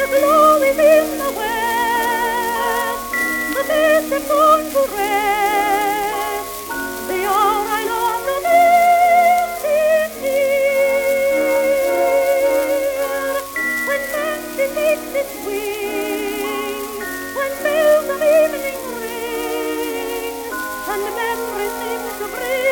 the glow is in the west, the best is gone to rest. The hour I long to miss is here, when fancy takes its wing, when bells of evening ring, and memories seem to bring